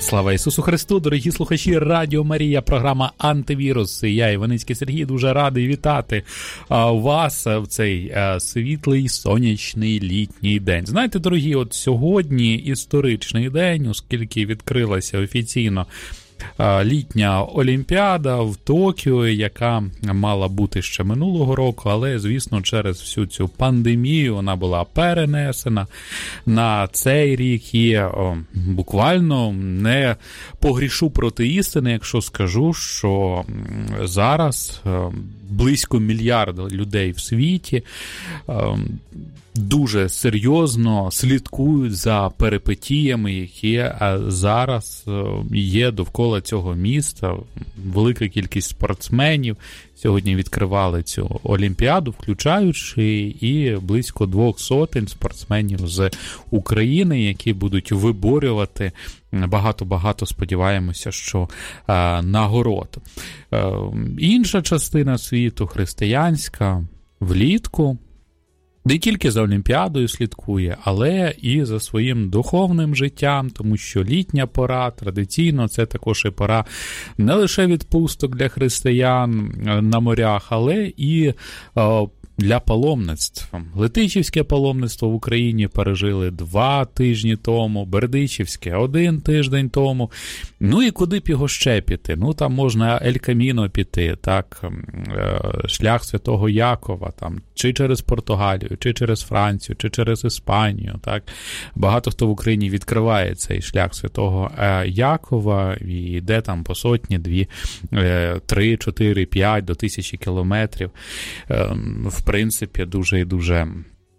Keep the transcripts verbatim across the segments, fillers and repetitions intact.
Слава Ісусу Христу, дорогі слухачі Радіо Марія, програма «Антивірус». Я, Іваницький Сергій, дуже радий вітати вас в цей світлий, сонячний літній день. Знаєте, дорогі, от сьогодні історичний день, оскільки відкрилася офіційно літня Олімпіада в Токіо, яка мала бути ще минулого року, але, звісно, через всю цю пандемію вона була перенесена на цей рік. І о, буквально не погрішу проти істини, якщо скажу, що зараз о, близько мільярда людей в світі о, дуже серйозно слідкують за перипетіями, які зараз є довкола цього міста. Велика кількість спортсменів сьогодні відкривали цю Олімпіаду, включаючи і близько двох сотень спортсменів з України, які будуть виборювати багато-багато, сподіваємося, що а, нагород. А, інша частина світу, християнська, влітку, не тільки за Олімпіадою слідкує, але і за своїм духовним життям, тому що літня пора, традиційно, це також і пора не лише відпусток для християн на морях, але і о, для паломництва. Летичівське паломництво в Україні пережили два тижні тому, Бердичівське один тиждень тому. Ну і куди б його ще піти? Ну там можна Ель Каміно піти, так, шлях Святого Якова, там, чи через Португалію, чи через Францію, чи через Іспанію, так. Багато хто в Україні відкриває цей шлях Святого Якова і йде там по сотні, дві, три, чотири, п'ять до тисячі кілометрів. В принципі, дуже і дуже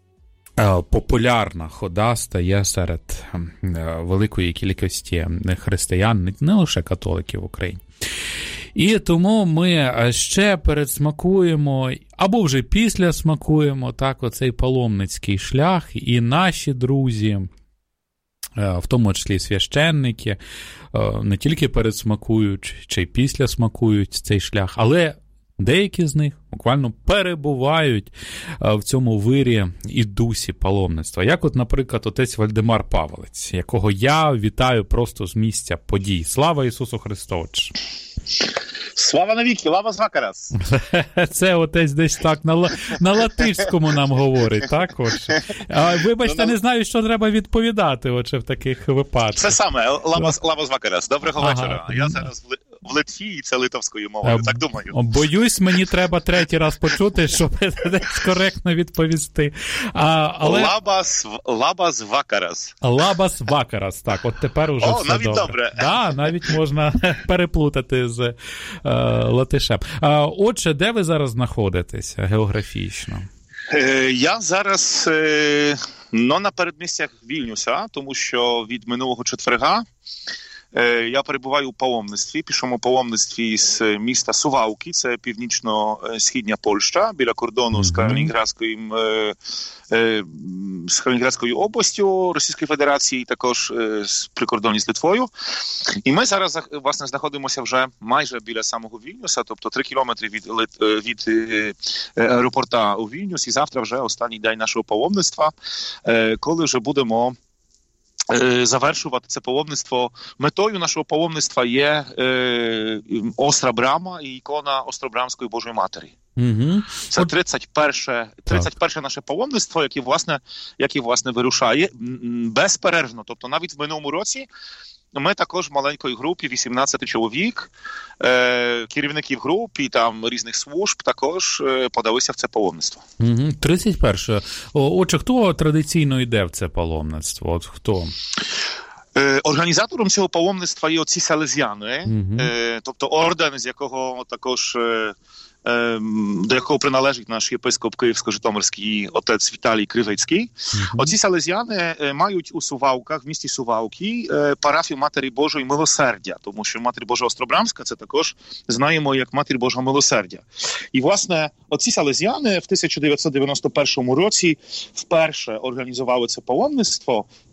популярна хода стає серед великої кількості християн, не лише католиків в Україні. І тому ми ще передсмакуємо, або вже після смакуємо, так, оцей паломницький шлях, і наші друзі, в тому числі священники, не тільки передсмакують, чи після смакують цей шлях, але деякі з них буквально перебувають в цьому вирі і дусі паломництва. Як от, наприклад, отець Вальдемар Павелець, якого я вітаю просто з місця подій. Слава Ісусу Христу! Слава навіки, лавас вакарас. Це отець десь так на, на латишському нам говорить, так? Отже. А, вибачте, не знаю, що треба відповідати отже, в таких випадках. Це саме, лавас, лавас вакарас. Доброго ага. вечора. Я зараз в, в Литві, і це литовською мовою, а, так думаю. Боюсь, мені треба третій раз почути, щоб десь коректно відповісти. А, але... Лабас, лабас вакарас. Лабас вакарас, так, от тепер уже О, все навіть добре. добре. Да, навіть можна переплутати з е, латишем. А, отже, де ви зараз знаходитеся географічно? Е, я зараз е, ну, на передмістях Вільнюса, тому що від минулого четверга я перебуваю у паломництві, пішому паломництві з міста Сувалки, це північно-східня Польща, біля кордону mm-hmm. з Калінінградською, з Калінінградською областю Російської Федерації, також з прикордонні з Литвою. І ми зараз, власне, знаходимося вже майже біля самого Вільнюса, тобто три кілометри від, від аеропорта у Вільнюс, і завтра вже останній день нашого паломництва, коли вже будемо завершувати це паломництво. Метою нашого паломництва є е, Остра Брама і ікона Остробрамської Божої Матері. Угу. Це тридцять перше, тридцять перше наше паломництво, яке, власне, яке, власне, вирушає безперервно. Тобто навіть в минулому році ми також в маленькій групі, вісімнадцять чоловік, е, керівників груп і там різних служб також е, подалися в це паломництво. Угу. тридцять перше. Отже, хто традиційно йде в це паломництво? От хто? Е, організатором цього паломництва є отці Салезіани, угу. е, тобто орден, з якого також... Е, до якого приналежить наш єпископ Київсько-Житомирський отець Віталій Кривицький. Mm-hmm. Оці салезіани мають у Сувалках, в місті Сувалки, парафію Матері Божої Милосердя, тому що Матір Божа Остробрамська це також знаємо як Матір Божа Милосердя. І, власне, оці салезіани в тисяча дев'ятсот дев'яносто першому році вперше організували це паломництво.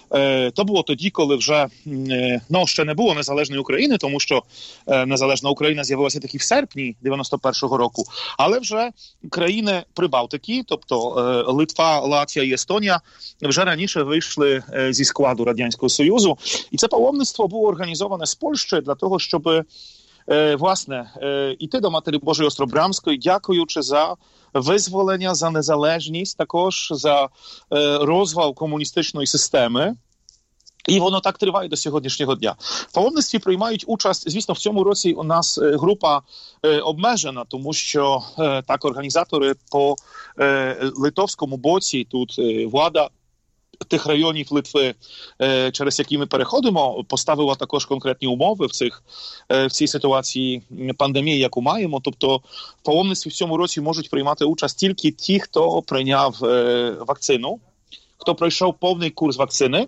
То було тоді, коли вже, ну, ще не було незалежної України, тому що незалежна Україна з'явилася таки в серпні дев'яносто першого року, але вже країни Прибалтики, тобто Литва, Латвія і Естонія, вже раніше вийшли зі складу Радянського Союзу. І це паломництво було організоване з Польщі для того, щоб, власне, йти до Матері Божої Остробрамської, дякуючи за визволення, за незалежність, також за е, розвал комуністичної системи. І воно так триває до сьогоднішнього дня. В паломництві приймають участь, звісно, в цьому році у нас група е, обмежена, тому що е, так організатори по е, литовському боці, тут е, влада тих районів Литви, через які ми переходимо, поставила також конкретні умови в цих в цій ситуації пандемії, яку маємо. Тобто в паломництві в цьому році можуть приймати участь тільки ті, хто прийняв вакцину, хто пройшов повний курс вакцини.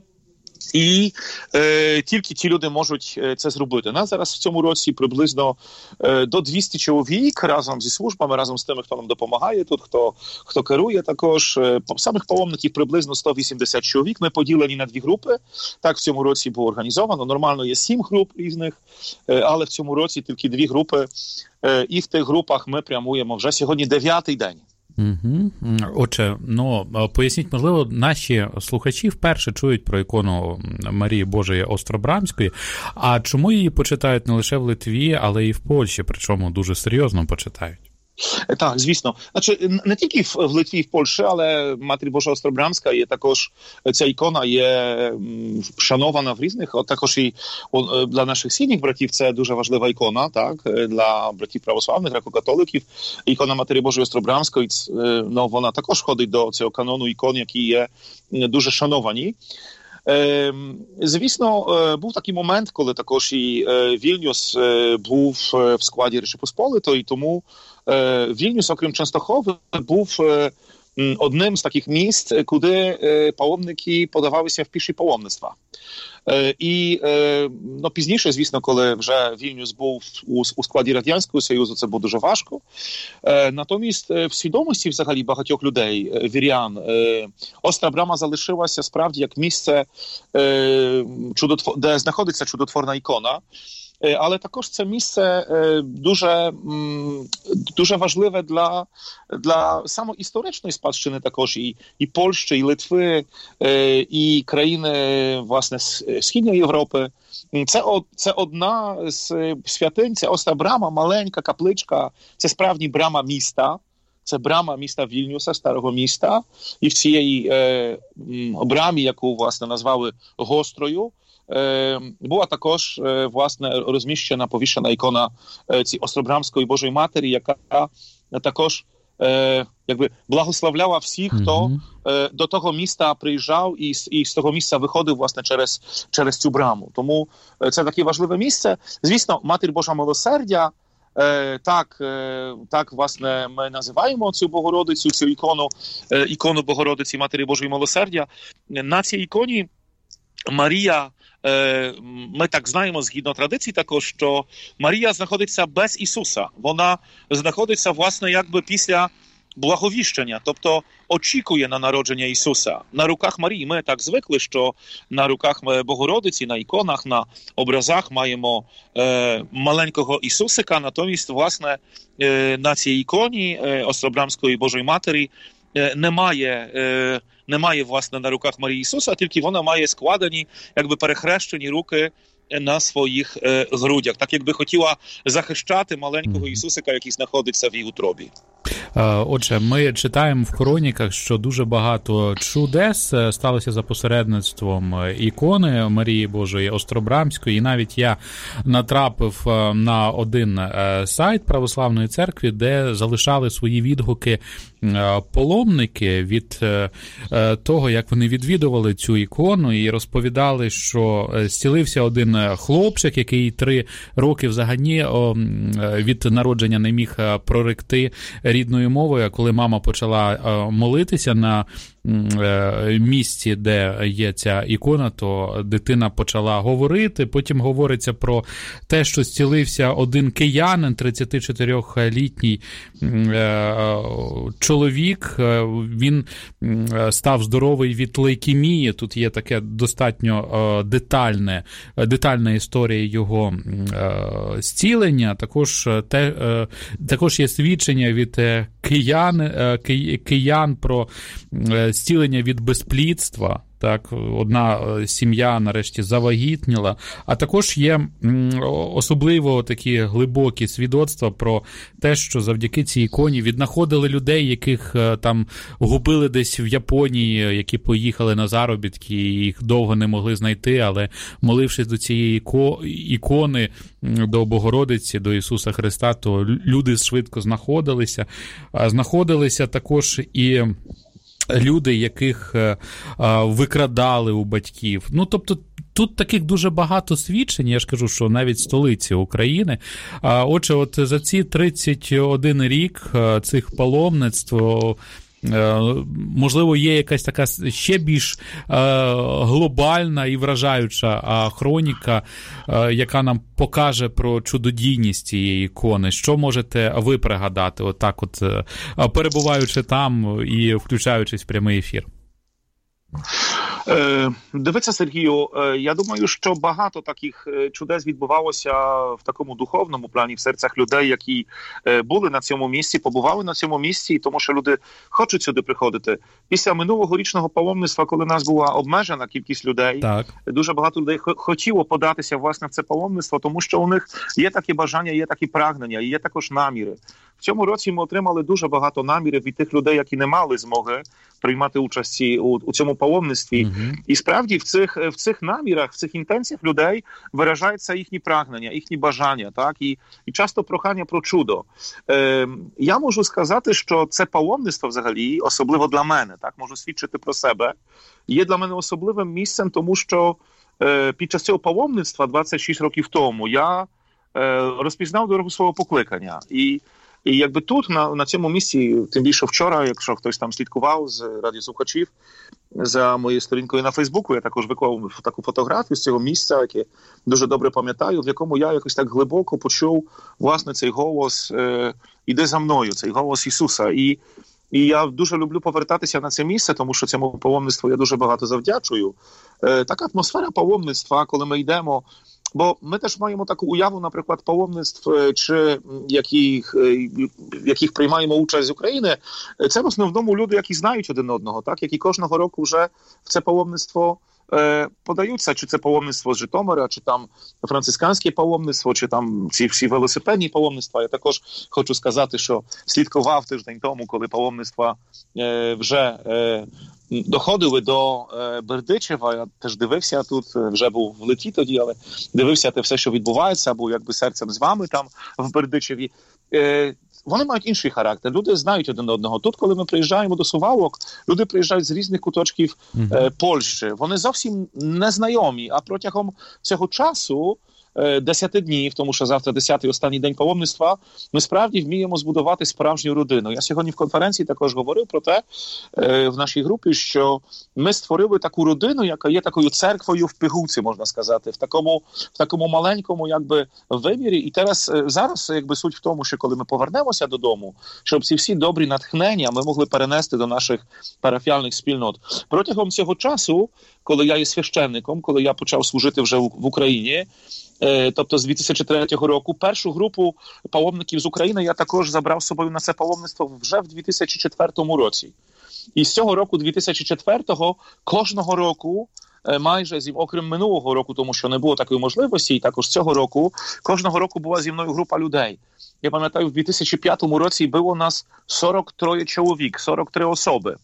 І е, тільки ті люди можуть це зробити. Нас зараз в цьому році приблизно е, до двісті чоловік разом зі службами, разом з тими, хто нам допомагає тут, хто, хто керує також. Е, самих паломників приблизно сто вісімдесят чоловік. Ми поділені на дві групи. Так в цьому році було організовано. Нормально є сім груп різних, е, але в цьому році тільки дві групи. Е, і в тих групах ми прямуємо вже сьогодні дев'ятий день. Угу. Отже, ну, поясніть, можливо, наші слухачі вперше чують про ікону Марії Божої Остробрамської, а чому її почитають не лише в Литві, але і в Польщі, причому дуже серйозно почитають? Так, звісно. Значить, не тільки в Литві і в Польщі, але Матір Божа Остробрамська є також, ця ікона є шанована в різних, от також і для наших східних братів це дуже важлива ікона, так, для братів православних, греко-католиків. Ікона Матері Божої Остробрамської, ну, вона також входить до цього канону ікон, які є дуже шановані. Звісно, був такий момент, коли також і Вільнюс був в складі Речі Посполитої, тому Вільнюс, окрім Częstochowy, був одним з таких місць, куди паломники подавалися в піші паломництва. І ну, пізніше, звісно, коли вже Вільнюс був у, у складі Радянського Союзу, це було дуже важко. Натомість в свідомості взагалі багатьох людей, вірян, Остра Брама залишилася справді як місце, де знаходиться чудотворна ікона. Але також це місце дуже, дуже важливе для, для самоісторичної спадщини також і, і Польщі, і Литви, і країни, власне, Східної Європи. Це, це одна з святинь, це Остра Брама, маленька капличка, це справді брама міста. Це брама міста Вільнюса, старого міста. І в цієї е, брамі, яку, власне, назвали Гострою, була також, власне, розміщена, повішена ікона цієї Остробрамської Божої Матері, яка також, якби, благословляла всіх, хто mm-hmm. до того міста приїжджав і, і з того місця виходив, власне, через, через цю браму. Тому це таке важливе місце. Звісно, Матір Божа Милосердя, так, так, власне, ми називаємо цю Богородицю, цю ікону, ікону Богородиці Матері Божої Милосердя. На цій іконі Марія, ми так знаємо згідно традиції також, що Марія знаходиться без Ісуса. Вона знаходиться, власне, якби після благовіщення, тобто очікує на народження Ісуса. На руках Марії ми так звикли, що на руках Богородиці, на іконах, на образах маємо е, маленького Ісусика, натомість, власне, е, на цій іконі е, Остробрамської Божої Матері е, немає е, Немає, власне, на руках Марії Ісуса, тільки вона має складені, якби перехрещені руки на своїх е, грудях. Так, якби хотіла захищати маленького Ісусика, який знаходиться в її утробі. Отже, ми читаємо в хроніках, що дуже багато чудес сталося за посередництвом ікони Марії Божої Остробрамської. І навіть я натрапив на один сайт Православної церкви, де залишали свої відгуки паломники від того, як вони відвідували цю ікону, і розповідали, що зцілився один хлопчик, який три роки взагалі від народження не міг проректи рідною мовою, а коли мама почала молитися на місці, де є ця ікона, то дитина почала говорити. Потім говориться про те, що зцілився один киянин, тридцятичотирилітній чоловік. Він став здоровий від лейкемії. Тут є таке достатньо детальне, детальна історія його зцілення. Також, те, також є свідчення від киян, киян про зцілення від безплідства. Так, одна сім'я нарешті завагітніла, а також є особливо такі глибокі свідоцтва про те, що завдяки цій іконі віднаходили людей, яких там губили десь в Японії, які поїхали на заробітки, і їх довго не могли знайти, але молившись до цієї ікони, до Богородиці, до Ісуса Христа, то люди швидко знаходилися. Знаходилися також і люди, яких а, викрадали у батьків. Ну, тобто, тут таких дуже багато свідчень, я ж кажу, що навіть в столиці України. А, отже, от за ці тридцять один рік а, цих паломництв, можливо, є якась така ще більш глобальна і вражаюча хроніка, яка нам покаже про чудодійність цієї ікони. Що можете ви пригадати, отак от, перебуваючи там і включаючись в прямий ефір? Дивіться, Сергію, я думаю, що багато таких чудес відбувалося в такому духовному плані в серцях людей, які були на цьому місці, побували на цьому місці, тому що люди хочуть сюди приходити. Після минулого річного паломництва, коли у нас була обмежена кількість людей, так. дуже багато людей хотіло податися, власне, в це паломництво, тому що у них є такі бажання, є такі прагнення, і є також наміри. В цьому році ми отримали дуже багато намірів від тих людей, які не мали змоги приймати участь у, у цьому паломництві. Uh-huh. І справді в цих, в цих намірах, в цих інтенціях людей виражаються їхні прагнення, їхні бажання, так? І, і часто прохання про чудо. Е, я можу сказати, що це паломництво взагалі, особливо для мене, так? Можу свідчити про себе, є для мене особливим місцем, тому що е, під час цього паломництва двадцять шість років тому я е, розпізнав дорогу свого покликання. І І якби тут, на, на цьому місці, тим більше вчора, якщо хтось там слідкував з радіослухачів, за моєю сторінкою на Фейсбуку, я також виклав таку фотографію з цього місця, яке дуже добре пам'ятаю, в якому я якось так глибоко почув, власне, цей голос е, «Іди за мною», цей голос Ісуса. І, і я дуже люблю повертатися на це місце, тому що цьому паломництву я дуже багато завдячую. Е, така атмосфера паломництва, коли ми йдемо. Бо ми теж маємо таку уяву, наприклад, паломництв, чи яких, яких приймаємо участь з України. Це в основному люди, які знають один одного, так, які кожного року вже в це паломництво е, подаються, чи це паломництво з Житомира, чи там францисканське паломництво, чи там ці всі велосипедні паломництва. Я також хочу сказати, що слідкував тиждень тому, коли паломництва е, вже е, доходили до е, Бердичева, я теж дивився тут, вже був в леті тоді, але дивився те все, що відбувається, був якби серцем з вами там в Бердичеві. Е, вони мають інший характер, люди знають один одного. Тут, коли ми приїжджаємо до Сувалок, люди приїжджають з різних куточків е, Польщі. Вони зовсім не знайомі, а протягом цього часу, десяти днів, тому що завтра десятий останній день паломництва, ми справді вміємо збудувати справжню родину. Я сьогодні в конференції також говорив про те е, в нашій групі, що ми створили таку родину, яка є такою церквою в пігулці, можна сказати, в такому, в такому маленькому якби вимірі. І зараз, зараз якби суть в тому, що коли ми повернемося додому, щоб ці всі добрі натхнення ми могли перенести до наших парафіальних спільнот. Протягом цього часу, коли я є священником, коли я почав служити вже в, в Україні, тобто з дві тисячі третього року, першу групу паломників з України я також забрав з собою на це паломництво вже в дві тисячі четвертому році. І з цього року, дві тисячі четвертого, кожного року, майже, окрім минулого року, тому що не було такої можливості, і також цього року, кожного року була зі мною група людей. Я пам'ятаю, в дві тисячі п'ятому році було нас сорок три чоловік, сорок три особи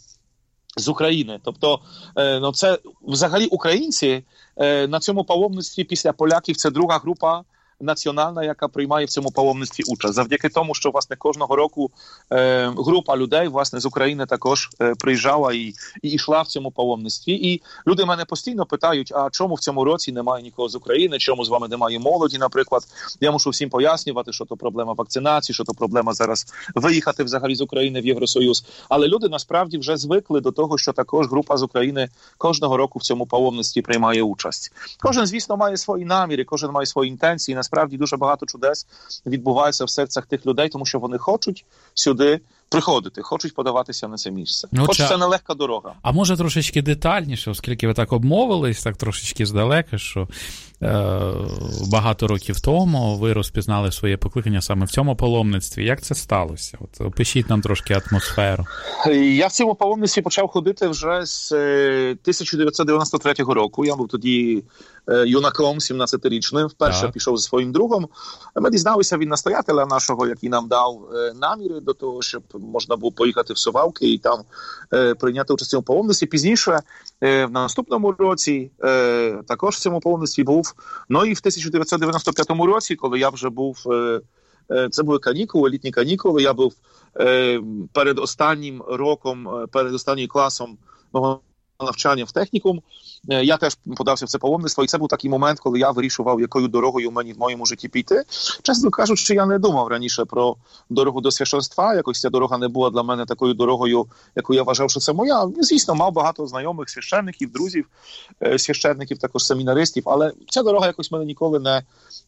з України. Тобто, ну, це взагалі українці на цьому паломництві після поляків це друга група національна, яка приймає в цьому паломництві участь. Завдяки тому, що, власне, кожного року е, група людей, власне, з України також е, приїжджала і, і йшла в цьому паломництві. І люди мене постійно питають, а чому в цьому році немає нікого з України, чому з вами немає молоді, наприклад. Я мушу всім пояснювати, що то проблема вакцинації, що то проблема зараз виїхати взагалі з України в Євросоюз. Але люди насправді вже звикли до того, що також група з України кожного року в цьому паломництві приймає участь. Кожен, звісно, має свої наміри, кожен має свої інтенції. Насправді дуже багато чудес відбувається в серцях тих людей, тому що вони хочуть сюди приходити, хочуть подаватися на це місце. Ну, Хоч ча... це нелегка дорога. А може трошечки детальніше, оскільки ви так обмовились, так трошечки здалека, що е, багато років тому ви розпізнали своє покликання саме в цьому паломництві. Як це сталося? От опишіть нам трошки атмосферу. Я в цьому паломництві почав ходити вже з тисяча дев'ятсот дев'яносто третього року. Я був тоді юнаком, сімнадцятирічним. Вперше так. пішов зі своїм другом. Ми дізналися від настоятеля нашого, який нам дав наміри до того, щоб можна було поїхати в Сувалки і там е, прийняти участь у цьому паломництві. Пізніше, е, в наступному році, е, також в цьому паломництві був. Ну і в тисяча дев'ятсот дев'яносто п'ятому році, коли я вже був, е, е, це були канікули, літні канікули, я був е, перед останнім роком, перед останнім класом мого навчання в технікум. Я теж подався в це паломництво, і це був такий момент, коли я вирішував, якою дорогою мені в моєму житті піти. Чесно кажучи, я не думав раніше про дорогу до священства, якось ця дорога не була для мене такою дорогою, яку я вважав, що це моя. Звісно, мав багато знайомих священників, друзів, священників, також семінаристів, але ця дорога якось мене ніколи не,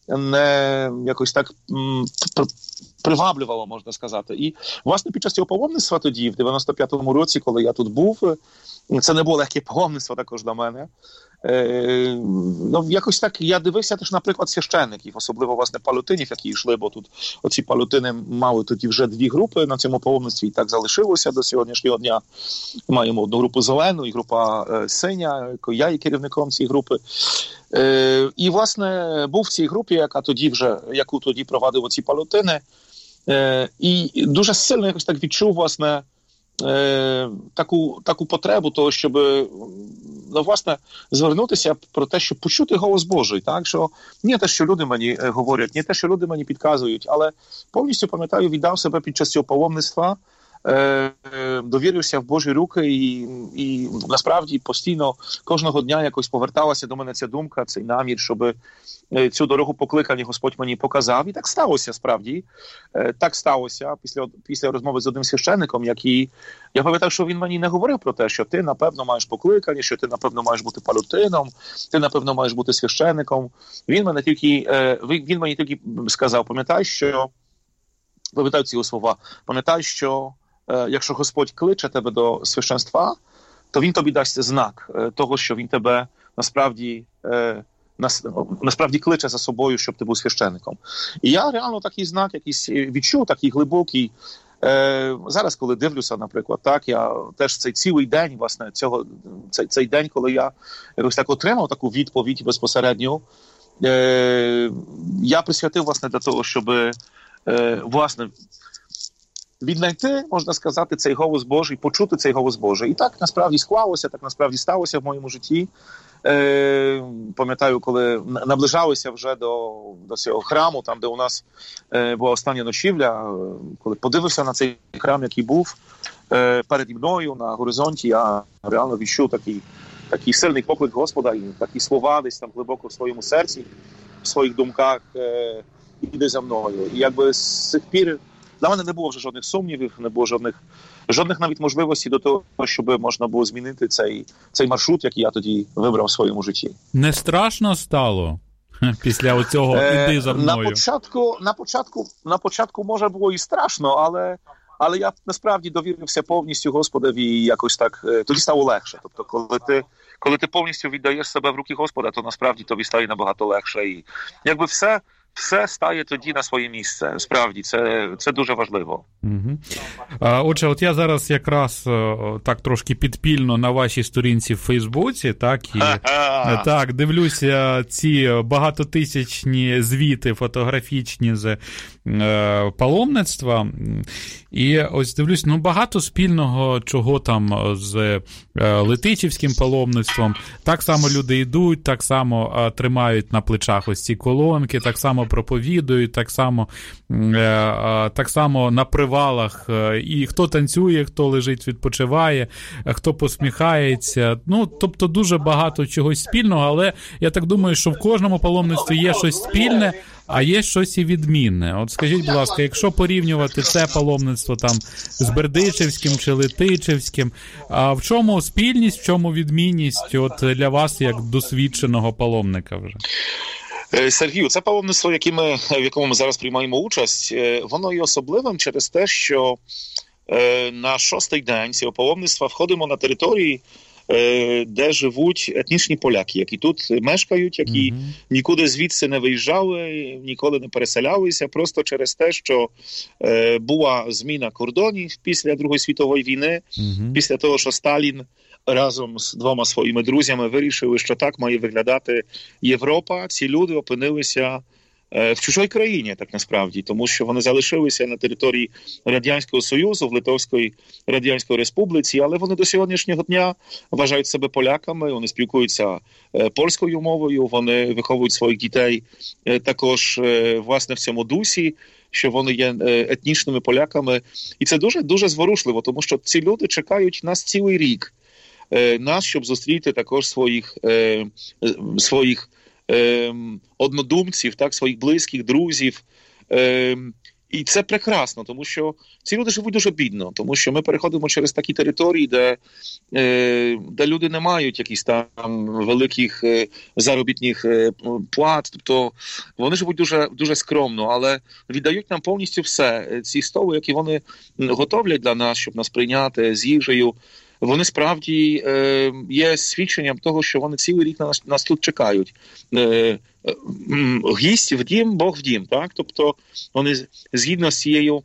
не якось так м, приваблювала, можна сказати. І, власне, під час цього паломництва тоді, в дев'яносто п'ятому році, коли я тут був, це не було легке паломництво також для мене. Е, ну, якось так я дивився теж, наприклад, священників, особливо, власне, палютинів, які йшли, бо тут оці палютини мали тоді вже дві групи на цьому паломництві, і так залишилося до сьогоднішнього дня. Маємо одну групу зелену і група е, синя, я є керівником цієї групи. Е, і, власне, був в цій групі, яка тоді вже, яку тоді провадив оці палютини, е, і дуже сильно якось так відчув, власне, Е, таку, таку потребу того, щоб, ну, власне, звернутися про те, щоб почути голос Божий, так, що не те, що люди мені говорять, не те, що люди мені підказують, але повністю, пам'ятаю, віддав себе під час цього паломництва, е, довірився в Божі руки і, і насправді постійно кожного дня якось поверталася до мене ця думка, цей намір, щоб цю дорогу покликання Господь мені показав. І так сталося, справді. Так сталося після, після розмови з одним священником, який, я пам'ятаю, що він мені не говорив про те, що ти, напевно, маєш покликання, що ти, напевно, маєш бути палютином, ти, напевно, маєш бути священником. Він мене тільки, він мені тільки сказав, пам'ятай, що, пам'ятаю ці слова, пам'ятай, що якщо Господь кличе тебе до священства, то він тобі дасть знак того, що він тебе насправді насправді кличе за собою, щоб ти був священником. І я реально такий знак якийсь відчув, такий глибокий. Е, зараз, коли дивлюся, наприклад, так, я теж цей цілий день, власне, цього, цей, цей день, коли я якось так отримав таку відповідь безпосередньо, е, я присвятив, власне, для того, щоб, е, власне, віднайти, можна сказати, цей голос Божий, почути цей голос Божий. І так насправді склалося, так насправді сталося в моєму житті. Е, пам'ятаю, коли наближалися вже до, до цього храму, там, де у нас е, була остання ночівля, коли подивився на цей храм, який був е, переді мною на горизонті, я реально відчув такий, такий сильний поклик Господа, і такі слова десь там глибоко в своєму серці, в своїх думках, е, іди за мною. І якби з цих пір для мене не було вже жодних сумнівів, не було жодних, жодних навіть можливостей до того, щоб можна було змінити цей, цей маршрут, який я тоді вибрав в своєму житті. Не страшно стало після оцього «іди за мною»? На початку, на початку, на початку може було і страшно, але, але я насправді довірився повністю Господові і якось так, тоді стало легше. Тобто, коли ти, коли ти повністю віддаєш себе в руки Господа, то насправді тобі стає набагато легше. І якби все... Все стає тоді на своє місце. Справді, це, це дуже важливо. Угу. А, отже, от я зараз якраз так трошки підпільно на вашій сторінці в Фейсбуці, так, і так, дивлюся ці багатотисячні звіти фотографічні з е, паломництва. І ось дивлюсь, ну, багато спільного, чого там з е, Летичівським паломництвом. Так само люди йдуть, так само е, тримають на плечах ось ці колонки, так само само проповідують, так само, так само на привалах, і хто танцює, хто лежить, відпочиває, хто посміхається. Ну, тобто дуже багато чогось спільного, але я так думаю, що в кожному паломництві є щось спільне, а є щось і відмінне. От скажіть, будь ласка, якщо порівнювати це паломництво там з Бердичевським чи Летичевським, а в чому спільність, в чому відмінність от для вас як досвідченого паломника вже? Сергію, це паломництво, яке ми, в якому ми зараз приймаємо участь, воно є особливим через те, що на шостий день цього паломництва входимо на території, де живуть етнічні поляки, які тут мешкають, які mm-hmm. нікуди звідси не виїжджали, ніколи не переселялися, просто через те, що е, була зміна кордонів після Другої світової війни, mm-hmm. після того, що Сталін разом з двома своїми друзями вирішили, що так має виглядати Європа. Ці люди опинилися в чужій країні, так насправді, тому що вони залишилися на території Радянського Союзу, в Литовській Радянській Республіці, але вони до сьогоднішнього дня вважають себе поляками, вони спілкуються польською мовою, вони виховують своїх дітей також, власне, в цьому дусі, що вони є етнічними поляками. І це дуже, дуже зворушливо, тому що ці люди чекають нас цілий рік, нас, щоб зустріти також своїх, своїх однодумців, так, своїх близьких, друзів. І це прекрасно, тому що ці люди живуть дуже бідно, тому що ми переходимо через такі території, де, де люди не мають якісь там великих заробітних плат, тобто вони живуть дуже, дуже скромно, але віддають нам повністю все. Ці столи, які вони готовлять для нас, щоб нас прийняти з їжею, вони справді е, є свідченням того, що вони цілий рік нас, нас тут чекають. Е, е, гість в дім, Бог в дім. Так? Тобто вони згідно з цією,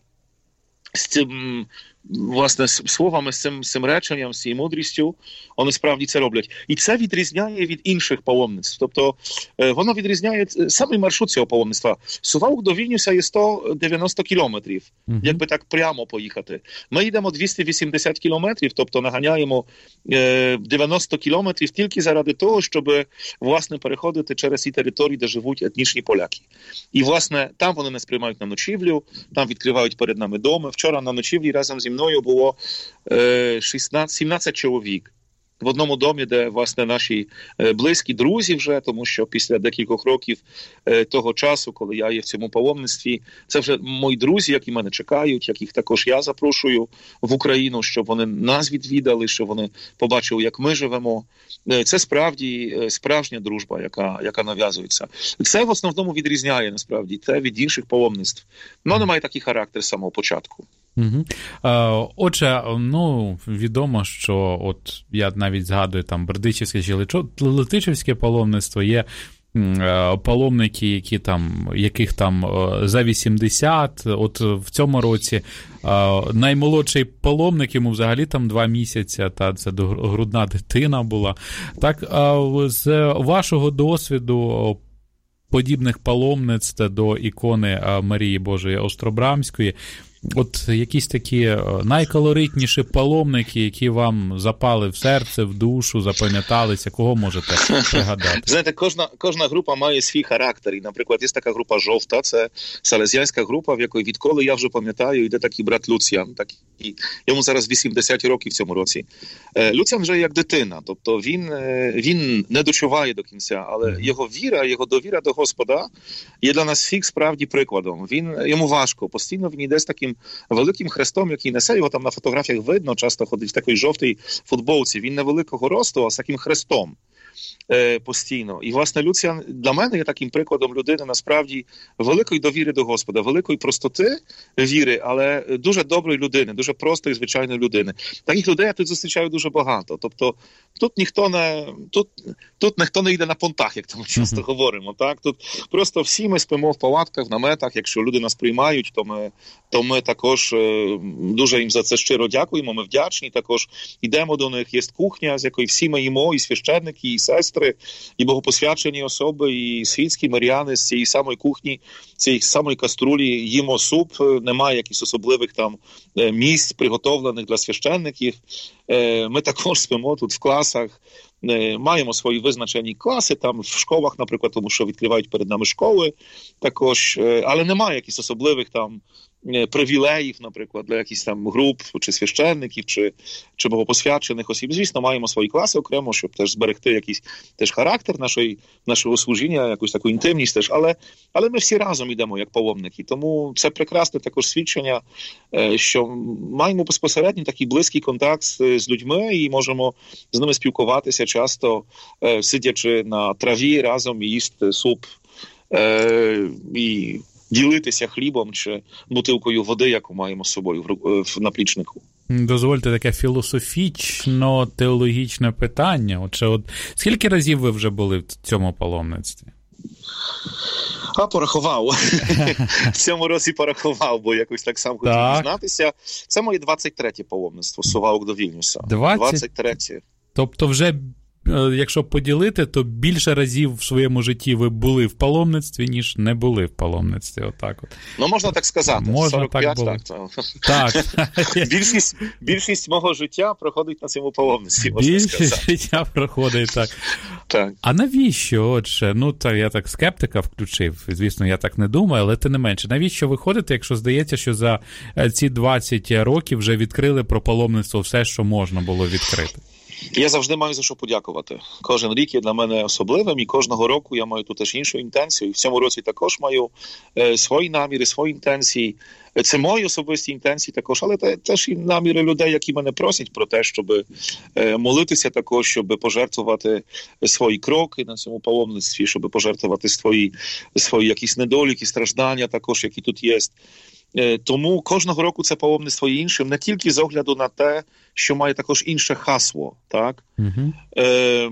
з цим, власне, словами, з цим, з цим реченням, з цією мудрістю, вони справді це роблять. І це відрізняє від інших паломництв. Тобто е, воно відрізняє самий маршрут цього паломництва. Сувалк до Вільнюса є сто дев'яносто кілометрів, mm-hmm. якби так прямо поїхати. Ми їдемо двісті вісімдесят кілометрів, тобто наганяємо е, дев'яносто кілометрів тільки заради того, щоб, власне, переходити через ці території, де живуть етнічні поляки. І, власне, там вони нас приймають на ночівлю, там відкривають перед нами доми. Вчора на ночівлі разом зі мною було е, шістнадцять сімнадцять чоловік. В одному домі, де, власне, наші е, близькі друзі вже, тому що після декількох років е, того часу, коли я є в цьому паломництві, це вже мої друзі, які мене чекають, яких також я запрошую в Україну, щоб вони нас відвідали, щоб вони побачили, як ми живемо. Е, це справді е, справжня дружба, яка, яка нав'язується. Це в основному відрізняє, насправді, це від інших паломництв. Ну, не має такий характер з самого початку. Угу. Отже, ну, відомо, що от я навіть згадую там Бердичевське чи Летичевське паломництво, є паломники, які там, яких там за вісімдесят, от в цьому році наймолодший паломник, йому взагалі там два місяці, та це грудна дитина була. Так, з вашого досвіду подібних паломництв до ікони Марії Божої Остробрамської, от якісь такі найколоритніші паломники, які вам запали в серце, в душу, запам'яталися, кого можете пригадати? Знаєте, кожна, кожна група має свій характер. І, наприклад, є така група «Жовта», це салезіанська група, в якої відколи я вже пам'ятаю, йде такий брат Люціан, такий, йому зараз вісімдесят років в цьому році. Люціан вже як дитина, тобто він, він не дочуває до кінця, але його віра, його довіра до Господа є для нас всіх справді прикладом. Він, йому важко, постійно він йде з таким великим хрестом, який несе, його там на фотографіях видно, часто ходить в такій жовтій футболці. Він невеликого росту, а з таким хрестом е, постійно. І, власне, Люціан для мене є таким прикладом людини, насправді, великої довіри до Господа, великої простоти віри, але дуже доброї людини, дуже простої, звичайної людини. Таких людей я тут зустрічаю дуже багато. Тобто, тут ніхто не, тут, тут ніхто не йде на понтах, як там часто mm-hmm. говоримо. Так? Тут просто всі ми спимо в палатках, в наметах. Якщо люди нас приймають, то ми, то ми також е, дуже їм за це щиро дякуємо, ми вдячні. Також йдемо до них, є кухня, з якої всі ми їмо, і священники, і сестри, і богопосвячені особи, і світські миряни з цієї самої кухні, цієї самої каструлі їмо суп, немає якихось особливих там місць, приготовлених для священників. Ми також спимо тут в класах, маємо свої визначені класи, там в школах, наприклад, тому що відкривають перед нами школи також, але немає якихось особливих там привілеїв, наприклад, для якихось там груп, чи священників, чи, чи богопосвячених осіб. Звісно, маємо свої класи окремо, щоб теж зберегти якийсь теж характер нашої, нашого служіння, якусь таку інтимність теж, але, але ми всі разом йдемо як паломники. Тому це прекрасне також свідчення, що маємо безпосередньо такий близький контакт з людьми і можемо з ними спілкуватися часто, сидячи на траві разом і їсти суп і ділитися хлібом чи бутилкою води, яку маємо з собою в, в наплічнику. Дозвольте таке філософічно-теологічне питання. Отже, от скільки разів ви вже були в цьому паломництві? А, порахував. В цьому році порахував, бо якось так сам хотів дізнатися. Це моє двадцять третє паломництво з Сувалок до Вільнюса. двадцять третє. Тобто вже, якщо поділити, то більше разів в своєму житті ви були в паломництві, ніж не були в паломництві. Отак от. Ну, можна так сказати. Можна сорок п'ять, так було. Так. Так. більшість, більшість мого життя проходить на цьому паломництві, можна більшість сказати. Більшість життя проходить, так. Так. А навіщо, отже, ну, та я так скептика включив, звісно, я так не думаю, але тим не менше, навіщо ви ходите, якщо здається, що за ці двадцять років вже відкрили про паломництво все, що можна було відкрити? Я завжди маю за що подякувати. Кожен рік є для мене особливим, і кожного року я маю тут теж іншу інтенцію. І в цьому році також маю е, свої наміри, свої інтенції. Це мої особисті інтенції також, але те, теж і наміри людей, які мене просять про те, щоб е, молитися також, щоб пожертвувати свої кроки на цьому паломництві, щоб пожертвувати свої, свої якісь недоліки, страждання також, які тут є. Тому кожного року це паломництво є іншим, не тільки з огляду на те, що має також інше хасло, так? Uh-huh. Е,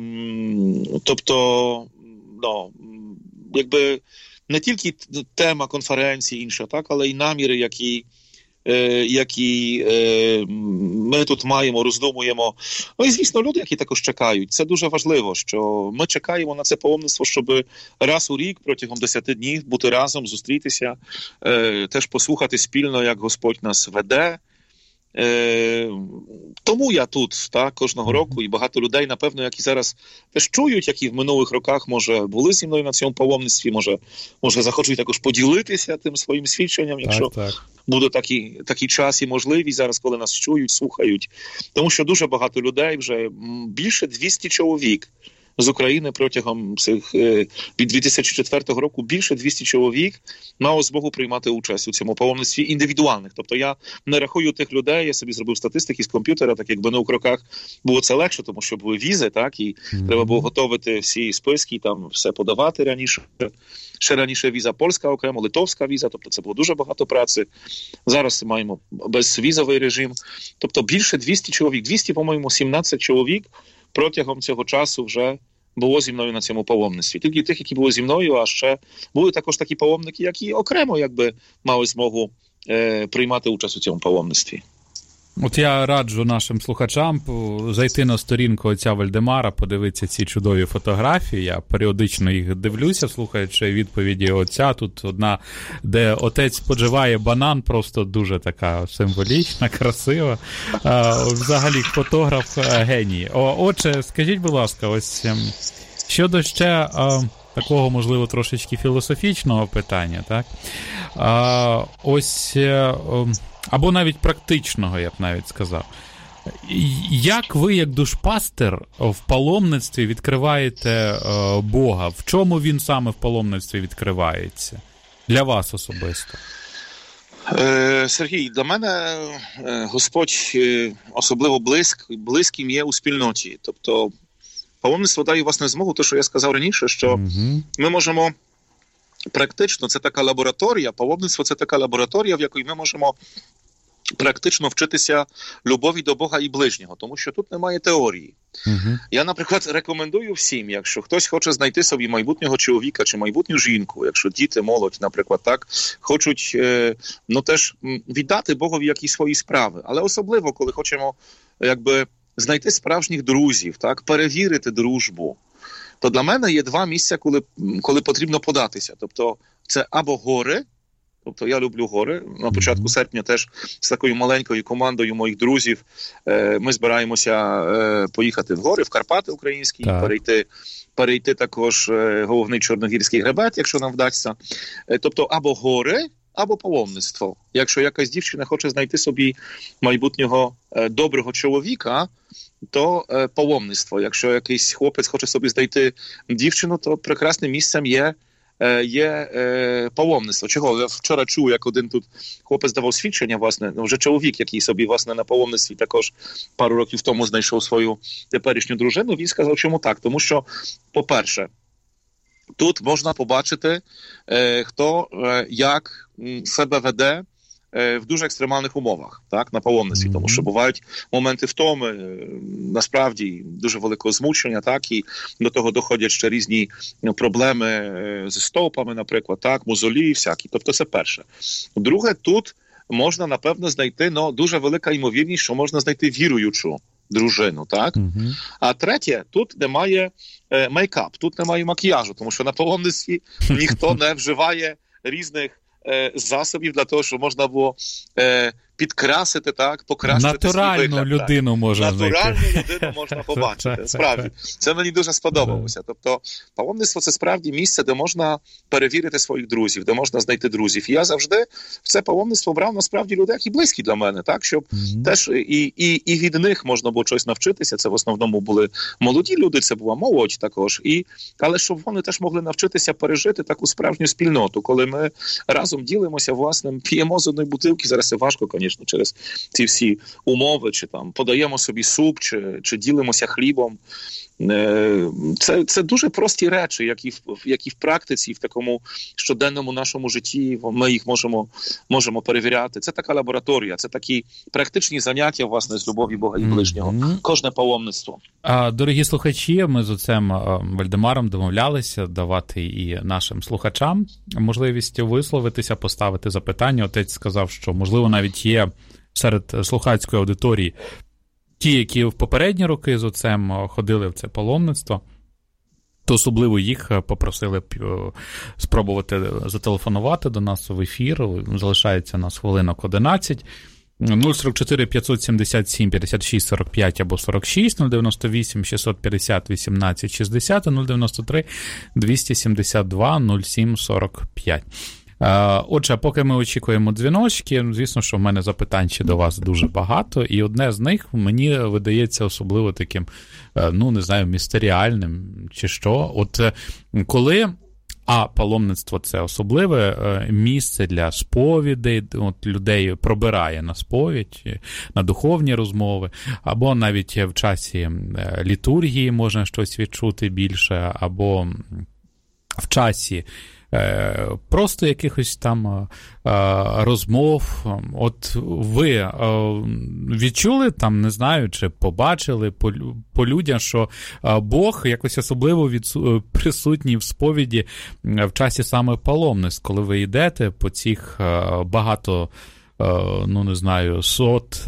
тобто, ну, якби не тільки тема конференції інша, так, але й наміри, які, е, які е, ми тут маємо, роздумуємо. Ну і, звісно, люди, які також чекають. Це дуже важливо, що ми чекаємо на це паломництво, щоб раз у рік протягом десяти днів бути разом, зустрітися, е, теж послухати спільно, як Господь нас веде. Е, тому я тут, так, кожного року, і багато людей, напевно, які зараз теж чують, які в минулих роках, може, були зі мною на цьому паломництві, може, може захочуть також поділитися тим своїм свідченням, якщо так, так. буде такий, такий час і можливість зараз, коли нас чують, слухають. Тому що дуже багато людей, вже більше двісті чоловік з України протягом цих, від дві тисячі четвертого року більше двісті чоловік мало змогу приймати участь у цьому паломництві індивідуальних. Тобто я не рахую тих людей, я собі зробив статистики з комп'ютера, так якби на кроках було це легше, тому що були візи, так, і mm-hmm. треба було готувати всі списки, там все подавати раніше. Ще раніше віза польська окремо, литовська віза, тобто це було дуже багато праці. Зараз маємо безвізовий режим. Тобто більше двісті чоловік, двісті, по-моєму, сімнадцять чоловік протягом цього часу вже було зі мною на цьому паломництві. Тільки тих, які були зі мною, а ще були також такі паломники, які окремо якби мали змогу е, приймати участь у цьому паломництві. От я раджу нашим слухачам зайти на сторінку отця Вальдемара, подивитися ці чудові фотографії. Я періодично їх дивлюся, слухаючи відповіді отця. Тут одна, де отець споживає банан, просто дуже така символічна, красива. А, взагалі фотограф геній. О, отже, скажіть, будь ласка, ось щодо ще а, такого, можливо, трошечки філософічного питання, так? А, ось... А, або навіть практичного, я б навіть сказав. Як ви, як душпастер, в паломництві відкриваєте е, Бога? В чому він саме в паломництві відкривається? Для вас особисто. Е, Сергій, для мене е, Господь е, особливо близьк, близьким є у спільноті. Тобто паломництво дає власне змогу, те, що я сказав раніше, що угу. ми можемо практично, це така лабораторія, паломництво – це така лабораторія, в якій ми можемо практично вчитися любові до Бога і ближнього, тому що тут немає теорії. Uh-huh. Я, наприклад, рекомендую всім, якщо хтось хоче знайти собі майбутнього чоловіка чи майбутню жінку, якщо діти, молодь, наприклад, так, хочуть, е, ну, теж віддати Богові якісь свої справи, але особливо, коли хочемо, якби, знайти справжніх друзів, так, перевірити дружбу, то для мене є два місця, коли, коли потрібно податися. Тобто це або гори, Тобто я люблю гори. На початку серпня теж з такою маленькою командою моїх друзів ми збираємося поїхати в гори, в Карпати українські, так. перейти, перейти також головний Чорногірський хребет, якщо нам вдасться. Тобто або гори, або паломництво. Якщо якась дівчина хоче знайти собі майбутнього доброго чоловіка, то паломництво. Якщо якийсь хлопець хоче собі знайти дівчину, то прекрасним місцем є є е, паломництво. Чого? Я вчора чув, як один тут хлопець давав свідчення, власне, вже чоловік, який собі, власне, на паломництві також пару років тому знайшов свою теперішню дружину, він сказав, чому так? Тому що, по-перше, тут можна побачити, е, хто е, як себе веде в дуже екстремальних умовах, так, на паломництві, mm-hmm. тому що бувають моменти втоми, насправді, дуже великого змучення, так, і до того доходять ще різні проблеми з стопами, наприклад, так, мозолі всякі, тобто це перше. Друге, тут можна, напевно, знайти, ну, дуже велика ймовірність, що можна знайти віруючу дружину, так? Mm-hmm. А третє, тут немає е, мейкап, тут немає макіяжу, тому що на паломництві ніхто не вживає різних засобів для того, щоб можна було е, підкрасити, так, покращити натуральну свій вигляд. Людину так. можна Натуральну знайти. людину можна побачити. Справді. Це мені дуже сподобалося. Тобто, паломництво – це справді місце, де можна перевірити своїх друзів, де можна знайти друзів. І я завжди в це паломництво брав, насправді, людей, які близькі для мене, так, щоб mm-hmm. теж і, і, і від них можна було щось навчитися. Це в основному були молоді люди, це була молодь також. І, але щоб вони теж могли навчитися пережити таку справжню спільноту, коли ми разом ділимося, власне, п'ємо з одної бутилки, зараз це важко, звісно, через ці всі умови, чи там подаємо собі суп, чи, чи ділимося хлібом. Це, це дуже прості речі, які в, які в практиці, в такому щоденному нашому житті ми їх можемо, можемо перевіряти. Це така лабораторія, це такі практичні заняття, власне, з любові Бога і ближнього. Mm-hmm. Кожне паломництво. А, дорогі слухачі, ми з отцем Вальдемаром домовлялися давати і нашим слухачам можливість висловитися, поставити запитання. Отець сказав, що, можливо, навіть є серед слухацької аудиторії ті, які в попередні роки з отцем ходили в це паломництво, то особливо їх попросили б спробувати зателефонувати до нас в ефір. Залишається нас хвилинок одинадцять. нуль сорок чотири п'ятсот сімдесят сім п'ятдесят шість сорок п'ять або сорок шість, нуль дев'яносто вісім шістсот п'ятдесят вісімнадцять шістдесят, нуль дев'яносто три двісті сімдесят два нуль сім сорок п'ять. Отже, поки ми очікуємо дзвіночки, звісно, що в мене запитань ще до вас дуже багато, і одне з них мені видається особливо таким, ну, не знаю, містеріальним чи що. От коли, а паломництво – це особливе місце для сповідей, от людей пробирає на сповідь, на духовні розмови, або навіть в часі літургії можна щось відчути більше, або в часі просто якихось там розмов. От ви відчули там, не знаю, чи побачили по, по людям, що Бог якось особливо відсу... присутній в сповіді в часі саме паломництв, коли ви йдете по цих багато, ну не знаю, сот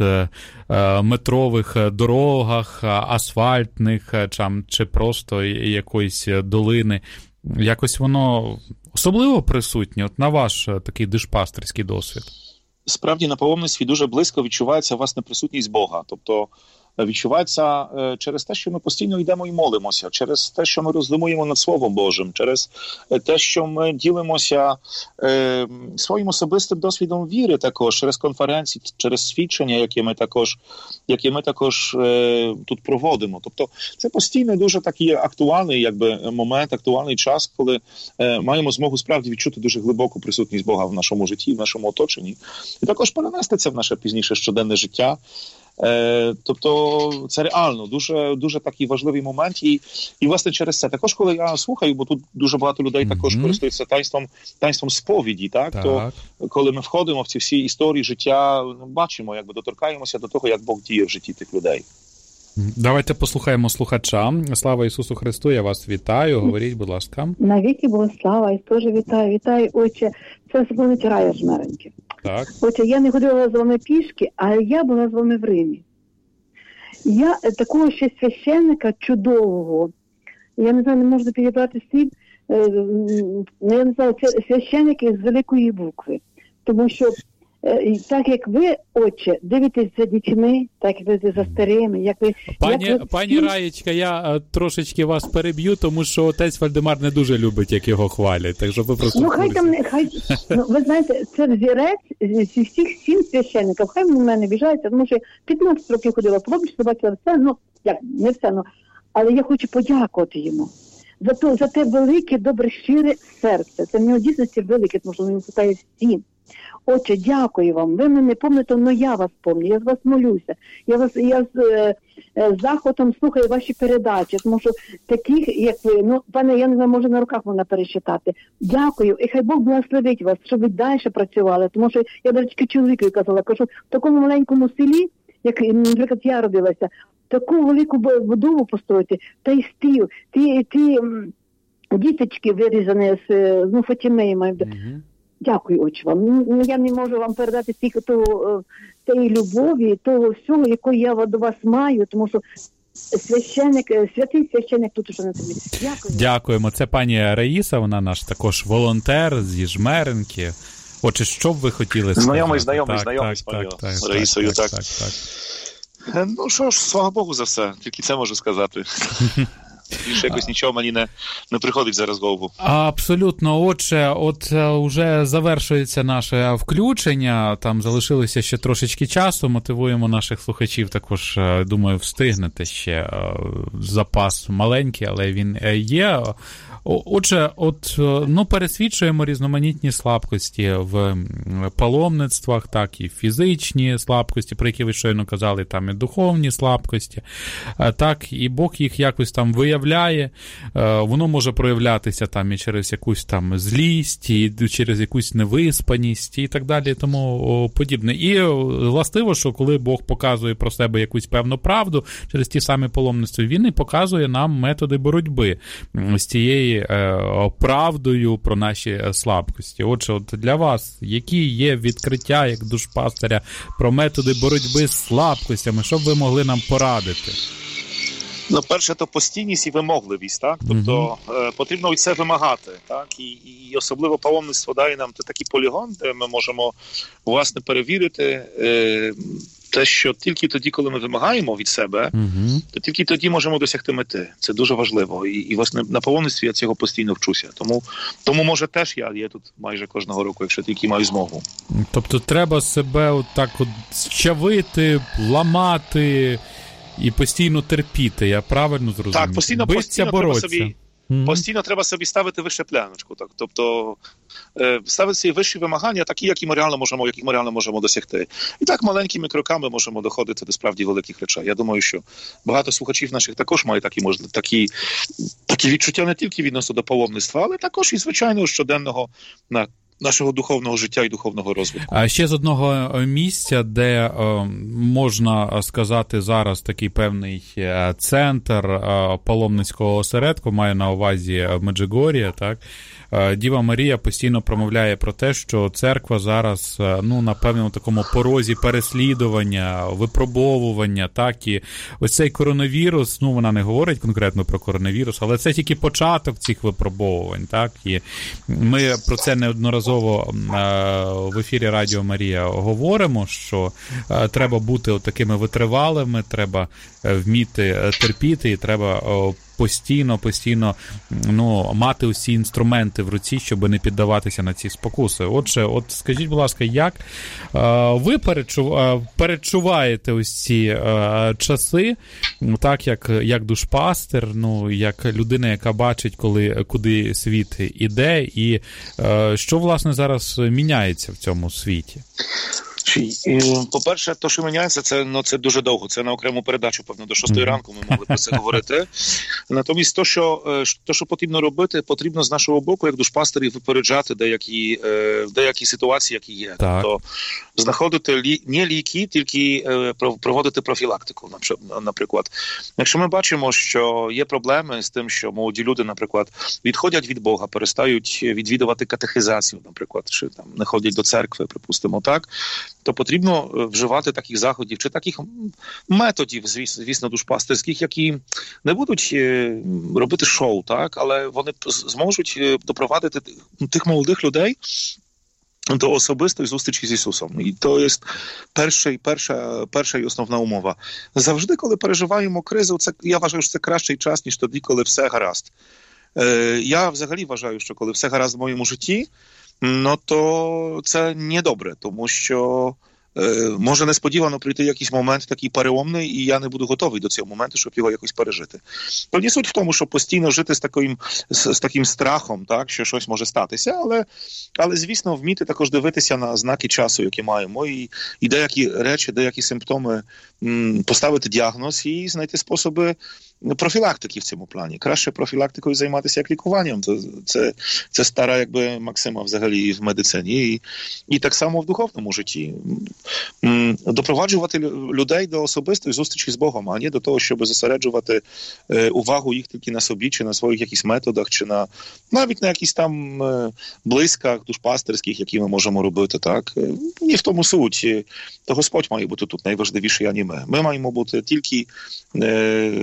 метрових дорогах, асфальтних, чи просто якоїсь долини. Якось воно особливо присутнє, от на ваш такий душпастерський досвід? Справді, на паломництві дуже близько відчувається, власне, присутність Бога. Тобто відчувається через те, що ми постійно йдемо і молимося, через те, що ми роздумуємо над Словом Божим, через те, що ми ділимося е, своїм особистим досвідом віри також, через конференції, через свідчення, які ми також, які ми також е, тут проводимо. Тобто це постійно дуже такий актуальний якби, момент, актуальний час, коли е, маємо змогу справді відчути дуже глибоку присутність Бога в нашому житті, в нашому оточенні. І також перенести це в наше пізніше щоденне життя. Е, тобто це реально дуже, дуже такий важливий момент, і, і власне через це також, коли я слухаю, бо тут дуже багато людей mm-hmm. також користуються таїнством, таїнством сповіді, так? так, то коли ми входимо в ці всі історії життя, бачимо, якби доторкаємося до того, як Бог діє в житті тих людей. Давайте послухаємо слухача. Слава Ісусу Христу, я вас вітаю. Говоріть, будь ласка. Навіки Бога слава, і теж вітаю. Вітаю, отче. Це сповнить рая жмереньки. Так. Отче, я не ходила з вами пішки, а я була з вами в Римі. Я такого ще священника чудового, я не знаю, не можу підібрати слів, я не знаю, це священники з великої букви. Тому що е, так як ви, отче, дивитесь за дітьми, так як ви за старими, як ви... Пані, як ви... пані Раєчка, я е, трошечки вас переб'ю, тому що отець Вальдемар не дуже любить, як його хвалять, так що ви просто... Ну, хай там, хай, ну, ви знаєте, це взірець зі всіх сім священників, хай в мене біжається, тому що п'ятнадцять років ходила, пробачте, бачила все, ну, як, не все, ну, але я хочу подякувати йому. За, то, за те велике, добре, щире серце. Це в нього дійсності велике, тому що він питає всім. Отче, дякую вам. Ви мене пам'ятаєте, але я вас пам'ятаю. Я з вас молюся. Я вас я з е, е, захватом слухаю ваші передачі, тому що таких, як ви, ну, пане, я не знаю, може на руках можна пересчитати. Дякую. І хай Бог благословить вас, щоб ви далі працювали. Тому що я, до речі, чоловікові казала, кажу, в такому маленькому селі, як, наприклад, я родилася, таку велику будову построїти, та й стіл, ті, ті діточки вирізані з, ну, Фатімеї, маю. Mm-hmm. Дякую, отче вам. Ну, я не можу вам передати стільки того, тієї любові, того всього, якої я до вас маю, тому що священник, святий священник тут уже на тобі. Дякую. Дякуємо. Це пані Раїса, вона наш також волонтер зі Жмеринки. Отже, що б ви хотіли сказати? Знайомий, знайомий, так, знайомий так, з пані так, так, Раїсою, так. так. так, так, так. Ну що ж, слава Богу за все, тільки це можу сказати. Більше якось нічого мені не, не приходить зараз в голову. Абсолютно. Отже, от уже завершується наше включення, там залишилося ще трошечки часу, мотивуємо наших слухачів також, думаю, встигнете ще. Запас маленький, але він є. Отже, от, ну, пересвідчуємо різноманітні слабкості в паломництвах, так і фізичні слабкості, про які ви щойно казали, там і духовні слабкості, так, і Бог їх якось там виявляє, воно може проявлятися там і через якусь там злість, і через якусь невиспаність, і так далі, і тому подібне. І властиво, що коли Бог показує про себе якусь певну правду через ті самі паломництва, він і показує нам методи боротьби з цією правдою про наші слабкості. Отже, от для вас, які є відкриття, як душпастиря, про методи боротьби з слабкостями, що б ви могли нам порадити? Ну, перше, то постійність і вимогливість, так? Тобто mm-hmm. е, потрібно від це вимагати, так? І, і особливо паломництво дає нам такий полігон, де ми можемо, власне, перевірити е, те, що тільки тоді, коли ми вимагаємо від себе, mm-hmm. то тільки тоді можемо досягти мети. Це дуже важливо. І, і власне, на паломництві я цього постійно вчуся. Тому, тому може, теж я є тут майже кожного року, якщо тільки маю змогу. Тобто треба себе от так от щавити, ламати і постійно терпіти, я правильно зрозумів? Так, постійно, постійно треба собі, mm-hmm. постійно треба собі ставити вище планочку. Так. Тобто е, ставити свої вищі вимагання, такі, які ми реально можемо, яких ми реально можемо досягти. І так маленькими кроками можемо доходити до справді великих речей. Я думаю, що багато слухачів наших також мають такі, можливо, такі, такі відчуття не тільки відносно до паломництва, але також і звичайного щоденного на нашого духовного життя і духовного розвитку. А ще з одного місця, де е, можна сказати зараз такий певний центр е, паломницького осередку, маю на увазі Меджигор'я, так? Е, Діва Марія постійно промовляє про те, що церква зараз, е, ну, на певному такому порозі переслідування, випробовування, так? І ось цей коронавірус, ну, вона не говорить конкретно про коронавірус, але це тільки початок цих випробовувань, так? І ми про це неодноразово в ефірі Радіо Марія говоримо, що треба бути такими витривалими, треба вміти терпіти і треба постійно, постійно ну, мати усі інструменти в руці, щоб не піддаватися на ці спокуси. Отже, от скажіть, будь ласка, як ви перечуваєте ось ці часи, так, як, як душпастер, ну, як людина, яка бачить, коли, куди світ іде, і що, власне, зараз міняється в цьому світі? По-перше, то, що міняється, це, ну, це дуже довго. Це на окрему передачу, певно, до шостої mm-hmm. ранку ми могли про це говорити. Натомість, то що, то, що потрібно робити, потрібно з нашого боку, як душпастерів, випереджати деякі, деякі ситуації, які є. Так. Тобто, знаходити лі, не ліки, тільки проводити профілактику, наприклад. Якщо ми бачимо, що є проблеми з тим, що молоді люди, наприклад, відходять від Бога, перестають відвідувати катехизацію, наприклад, чи там не ходять до церкви, припустимо, так, то потрібно вживати таких заходів чи таких методів, звісно, звісно, душпастерських, які не будуть робити шоу, так, але вони зможуть допровадити тих молодих людей до особистої зустрічі з Ісусом. І то є перша, перша, перша і основна умова. Завжди, коли переживаємо кризу, це, я вважаю, що це кращий час, ніж тоді, коли все гаразд. Е, я взагалі вважаю, що коли все гаразд в моєму житті, ну то це не добре, тому що може несподівано прийти якийсь момент такий переломний, і я не буду готовий до цього моменту, щоб його якось пережити. То не суть в тому, що постійно жити з таким, з, з таким страхом, так, що щось може статися, але, але, звісно, вміти також дивитися на знаки часу, які маємо, і, і деякі речі, деякі симптоми м, поставити діагноз і знайти способи профілактики в цьому плані. Краще профілактикою займатися, як лікуванням. Це, це, це стара, якби, максима взагалі в медицині. І, і так само в духовному житті. Допроваджувати людей до особистої зустрічі з Богом, а не до того, щоб зосереджувати е, увагу їх тільки на собі, чи на своїх якісь методах, чи на навіть на якісь там е, близьках душпастерських, які ми можемо робити. Так? Ні в тому суть. То Господь має бути тут найважливіший, а не ми. Ми маємо бути тільки е,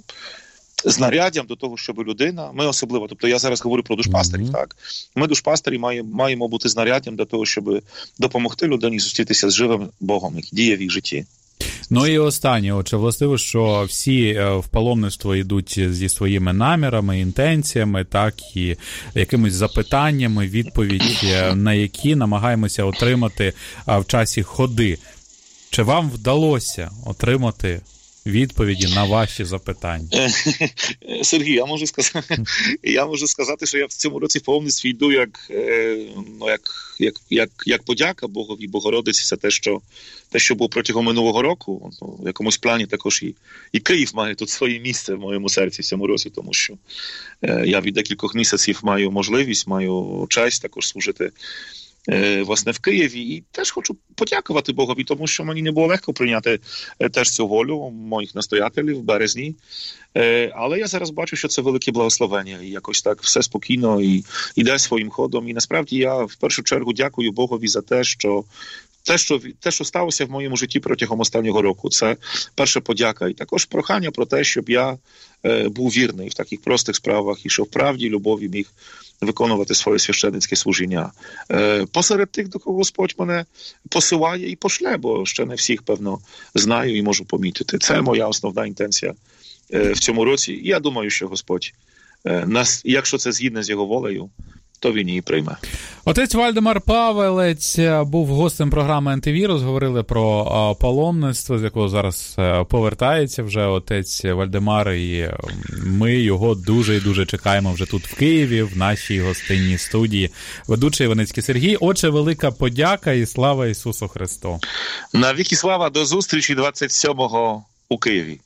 знаряддям до того, щоб людина, ми особливо, тобто я зараз говорю про душпастерів, mm-hmm. так? Ми, душпастері, маємо, маємо бути знаряддям для того, щоб допомогти людині зустрітися з живим Богом, який діє в їх житті. Ну і останнє, отже, властиво, що всі в паломництво йдуть зі своїми намірами, інтенціями, так, і якимись запитаннями, відповідь на які намагаємося отримати в часі ходи. Чи вам вдалося отримати відповіді на ваші запитання? Сергій, я можу сказати, я можу сказати, що я в цьому році в паломництві йду як, ну, як, як, як, як подяка Богові, Богородиці за те, що те, що було протягом минулого року. Ну, в якомусь плані також і, і Київ має тут своє місце в моєму серці в цьому році, тому що е, я від декількох місяців маю можливість, маю честь також служити власне в Києві, і теж хочу подякувати Богові, тому що мені не було легко прийняти теж цю волю моїх настоятелів в березні, але я зараз бачу, що це велике благословення, і якось так все спокійно і йде своїм ходом, і насправді я в першу чергу дякую Богові за те, що Те що, те, що сталося в моєму житті протягом останнього року, це перша подяка. І також прохання про те, щоб я е, був вірний в таких простих справах і що в правді, любові міг виконувати своє священницьке служіння. Е, посеред тих, до кого Господь мене посилає і пошле, бо ще не всіх, певно, знаю і можу помітити. Це моя основна інтенція е, в цьому році. І я думаю, що Господь, е, нас, якщо це згідно з його волею, то він її прийме. Отець Вальдемар Павелець був гостем програми «Антивірус». Говорили про паломництво, з якого зараз повертається вже отець Вальдемар, і ми його дуже і дуже чекаємо вже тут в Києві, в нашій гостинній студії. Ведучий Іваницький Сергій. Отже, велика подяка і слава Ісусу Христу. Навіки слава, до зустрічі двадцять сьомого у Києві.